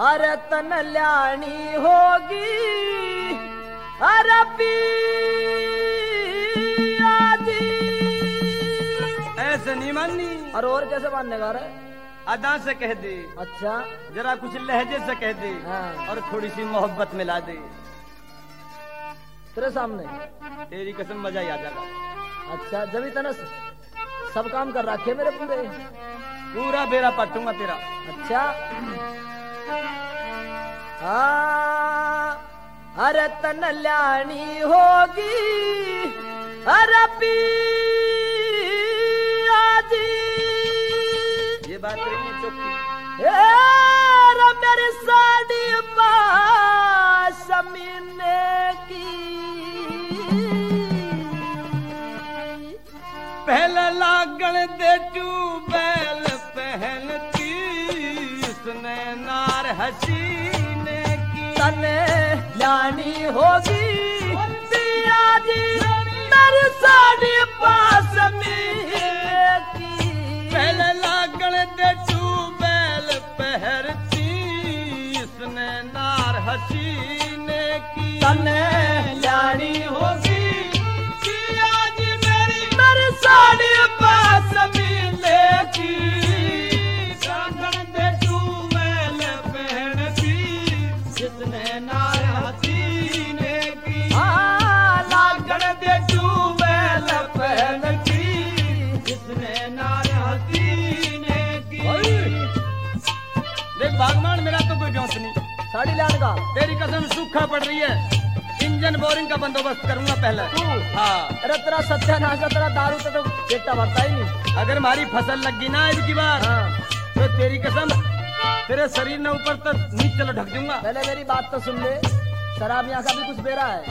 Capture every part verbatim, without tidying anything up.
अरे तन ल्याणी होगी अरे पिया जी। ऐसे नहीं माननी। और और कैसे मानने का रे? अदा से कह दे। अच्छा जरा कुछ लहजे से कह दे। हाँ। और थोड़ी सी मोहब्बत मिला दे तेरे सामने। तेरी कसम मजा ही आ जाएगा। अच्छा जब इतना सब काम कर रखे मेरे पूरे। पूरा बेरा पटूंगा तेरा। अच्छा हाँ अरे तन ल्याणी होगी अरे पिया जी। ये बात नहीं चौकी। रे मेरी साड़ी पास मीने की पहले लागण दे ट्यूबेल पहनती उसने नार हसीने की। तने ल्याणी होगी पिया जी मेरी साड़ी पास मीने की। पहले लागण दे ट्यूबेल पहनती उसने नार हसीने की। तने ल्याणी होगी साड़ी पास मिले की। लागण दे ट्यूबेल पहनती जिसने नार हसीने की। हाँ लागण दे ट्यूबेल पहनती जिसने नार हसीने की। देख भागमान मेरा तो कोई ब्योंस नहीं। साड़ी लाने का तेरी कसम सूखा पड़ रही है। इंजन बोरिंग का बंदोबस्त करूंगा पहले। तू हाँ अरे तेरा सत्यानाश तेरा दारू से तो पेटा भरता ही नहीं। अगर हमारी फसल लग गई ना आज की बार हाँ। तो तेरी कसम तेरे शरीर ने ऊपर तक नीचे चलो ढक दूंगा। पहले मेरी बात तो सुन ले। शराब यहाँ का भी कुछ बेरा है।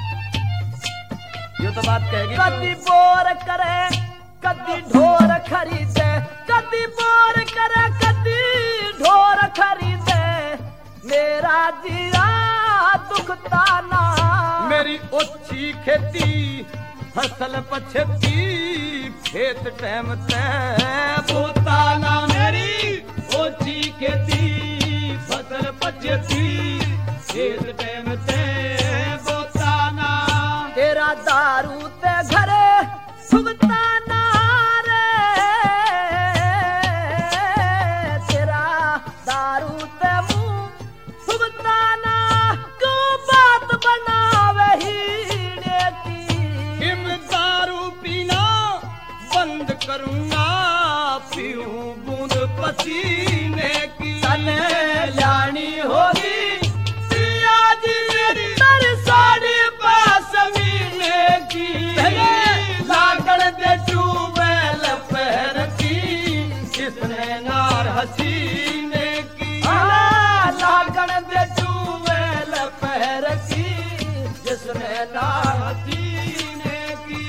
ये तो बात कहेगी। कदी बोर करे कदी ढोर खरीदे कदी बोर करे कदी ढोर खरीदे मेरा जिया दुखता ना। मेरी ओछी खेती फसल पछती खेत टहम ते बोताना। मेरी ओछी खेती फसल पछती खेत टहम ते बोताना। तेरा दारू ते घरे सुगता ना रे। तेरा दारू ते मुंह सुगता ना क्यों बात बनावे हीने की। हिम दारू पीना बंद करूंगा पीऊं बूंद पसीने की। तने ल्याणी होगी पिया जी मेरी मेरी साड़ी पास मिले की। लागण दे ट्यूबेल पहनती जिसने नार हसीने की। लागण दे ट्यूबेल पैर की जिसने नार हसीने की।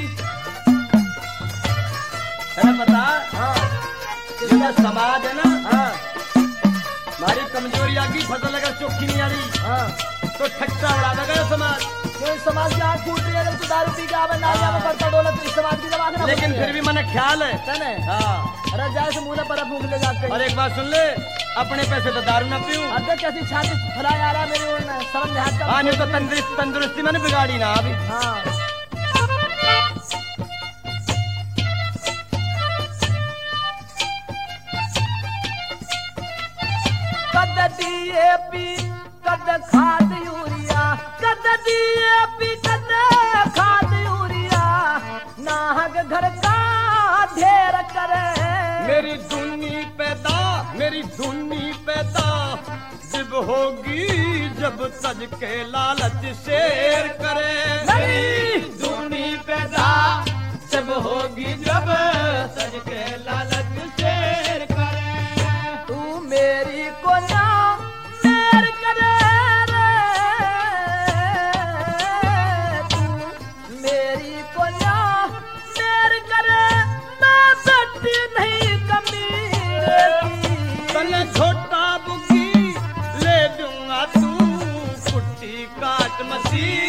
अरे बता हाँ जिसका समाज है ना हाँ हमारी कमजोरी आ गई। फसल अगर चौकी नहीं आ रही हाँ तो ठट्टा उड़ा देगा ये समाज। जो इस समाज की आँख फूट रही है जब तू दारू पी के आवे नालिया में करता डोला तो इस समाज की जब आँख ना लेकिन फूटती फिर है। भी मैंने ख्याल है। तने हाँ अरे जाए से मुँह पर फूक ले जाकर। और एक बात सुन ले अपने पैसे तो दारू ना पीऊं। अरे कैसी छाती फैलाया आ रहा है मेरी ओर में शर्म लिहाज का। हाँ नहीं तो तंदुरुस्त तंदुरुस्ती मैंने बिगाड़ी ना अभी। हाँ कद डीएपी कद खाद यूरिया कद डीएपी कद खाद यूरिया नाहक घर का ढेर करे। मेरी धुनी पैदा मेरी धुनी पैदा जब होगी जब सज के लालच शेर करे। मेरी धुनी पैदा जब होगी जब सज के लालच शेर करे। तू मेरी को ना मेर करे रे। तू मेरी को ना मेर करे मैं बेटी नहीं कमीने की। तने छोटा बुकी ले दूंगा तू कुट्टी काट मसीह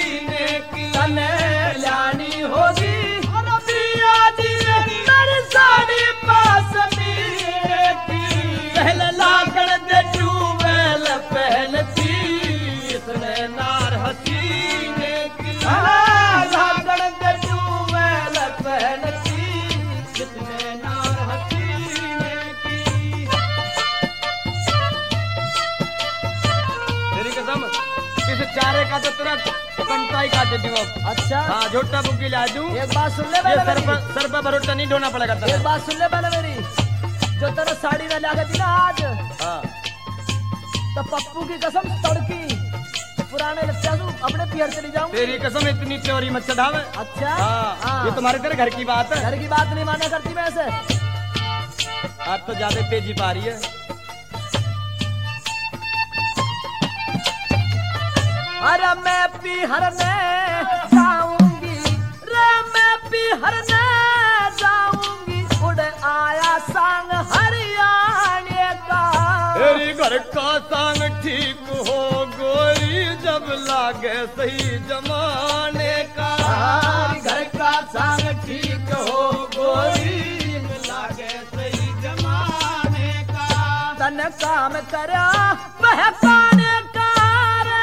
कंटाई काटे दूं अब। अच्छा हाँ झोटा बुग्गी ला दूं। एक बात सुन ले ये पहले सर मेरी। पर सर पर भरोटा नहीं ढोना पड़ेगा एक तेरे। बात सुन ले पहले मेरी। जो तेरा साड़ी में लागत थी ना आज, हाँ तो पप्पू की कसम तड़की पुराने लच्छा तू अपने पियर चली जाऊं। तेरी कसम इतनी प्योरी मत चढ़ावे। अच्छा हाँ ये तुम्हारे तेरे घर की बात है। घर की बात नहीं माना करती मैं ऐसे। आज तो ज्यादा तेजी पा रही है। अरे मैं पिहरने जाऊंगी रे, मैं पिहरने जाऊंगी, उड़ आया संग हरियाणे का। तेरी घर का संग ठीक हो गोरी, जब लागे सही जमाने का। घर का संग ठीक हो गोरी, लागे सही जमाने का। तन काम करा बहकाने का रे,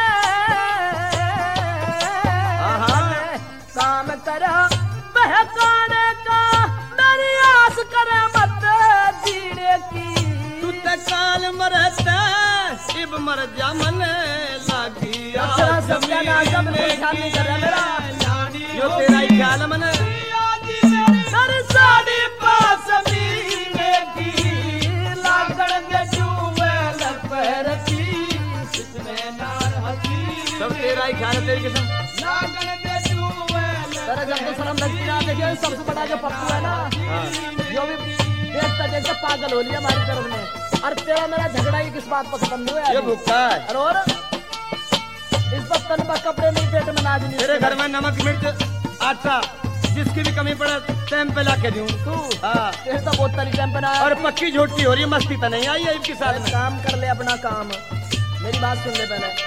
काम करा बहकाने का, मेरी आस करे मत जीने की। तू ते काल मरता इब मर जा मन लागी आ अच्छा, सबका नाम का बिल्कुल ख्याल नहीं कर रहा मेरा। यो तेरा ही ख्याल है मने। सर साड़ी पास मीने की, लागण के चूमे लपरती, इसमें नार हसी। सब तेरा ही ख्याल है तेरी कसम। लागण के चूमे तेरा जब तो शर्म लगती ना, देखिए सबसे बड़ा जो पप्पू है ना, जो भी देखता देखता पागल हो लिया हमारी तरफ ने। और तेरा मेरा झगड़ा ही किस बात पर खत्म हुआ है? ये भूखा है। अरे और इस पर तन पर कपड़े नहीं, पेट में नाज नहीं। तेरे घर में नमक मिर्च आटा जिसकी भी कमी पड़े टाइम पे ला के दूं। तू हाँ तेरे तो बोतल ही टाइम पे ना। और पक्की झोटी हो रही है, मस्ती तो नहीं आई है इनके साथ में। काम कर ले अपना काम। मेरी बात सुन ले पहले।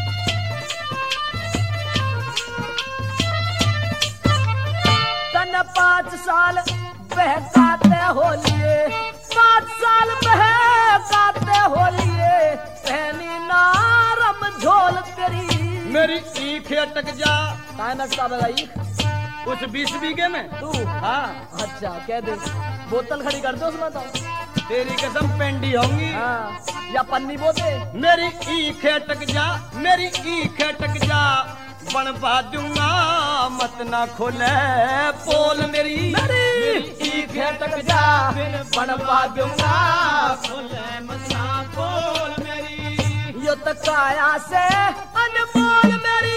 तन पाँच साल बहकाते हो लिए, पाँच साल बहकाते हो लिए, पहनी नारम झोल तेरी। मेरी ईख अटक जा टाइम अटका भाई उस बीस बीघे में। तू। हाँ अच्छा कह दे, बोतल खड़ी कर दो उसमें तो। तेरी कसम पेंडी होंगी। हाँ या पन्नी बोते। मेरी ईख अटक जा, मेरी ईख अटक जा, बनवा दूंगा मत ना खोले पोल मेरी। मेरी ईख अटक जा, बनवा दूंगा खोले मत ना पोल मेरी। यो तो काया से अनमोल मेरी,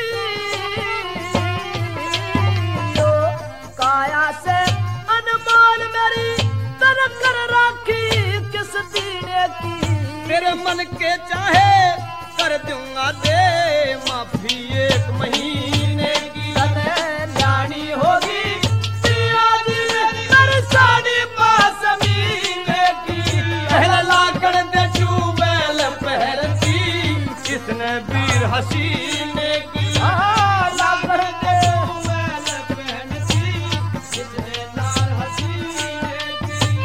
यो काया से अनमोल मेरी, तर कर राखी किस दीने की। तेरे मन के चाहे कर दूंगा दे माफी एक महीने की। तने लानी होगी पिया जी मेरी साड़ी पास मीने की। पहला लाकड़ दे चूबेल पहरती, किसने वीर हसीने की। हाँ, लाकड़ दे चूबेल पहनती, किसने नार हसीने की।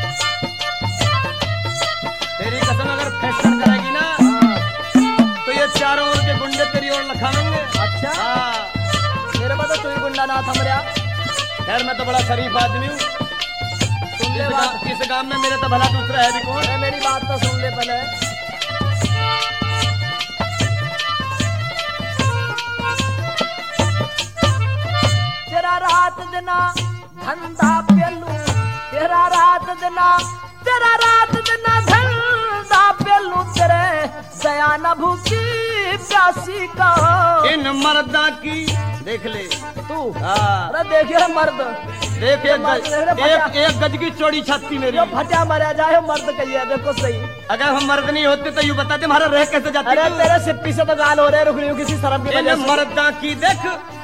तेरी कसम अगर फैशन करेगी ना, तो ये चारों ओर के गुंडे तेरी ओर लखावेंगे। अच्छा हाँ मेरे को तो तू ही गुंडा ना था मेरा। खैर मैं तो बड़ा शरीफ आदमी हूँ। सुन ले इस बात, गा- इस गांव में मेरे तो भला दूसरा है भी कौन। अरे मेरी बात तो सुन ले पहले। तेरा रात दिना धंधा पेलू, तेरा रात दिना, तेरा रात दिना धंधा पेलू, तेरे दया न भूखी प्यासी का। इन मर्दा की देख ले तू हाँ अरे देखिए मर्द, देख एक गज, एक एक गज की चौड़ी छाती मेरी। जो फटा मरा जाए मर्द कहिए, देखो सही। अगर हम मर्द नहीं होते तो यूँ बताते हमारा रह कैसे जाती। अरे तेरे सिप्पी से तो गाल हो रहे, रुक रही हूँ किसी शर्म की इन वजह से। मर्दा की देख,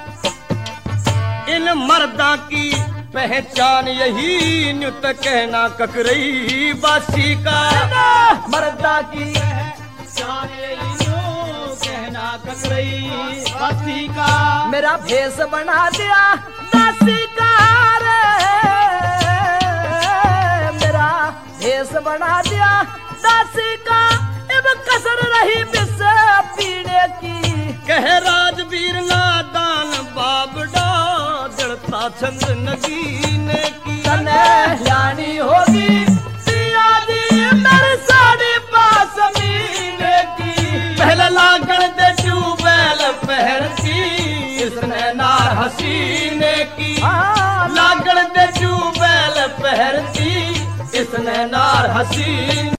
इन मर्दा की पहचान यही न्युत कहना ककरई बासी का। मर्दा की पहचान यही न्यू कहना ककरई बासी का। मेरा भेष बना दिया दासी का रे, मेरा भेष बना दिया दासी का, अब कसर रही बिस पीने की। कह राजवीर नादान बाबड़ा, जड़ता छंद नगीने की। तने लानी होगी पिया जी मेरी साड़ी पास मीने की। पहले लागण दे चूबेल पहर हसीने की हाँ, लागण दे जू बैल पहरती इसने नार हसीन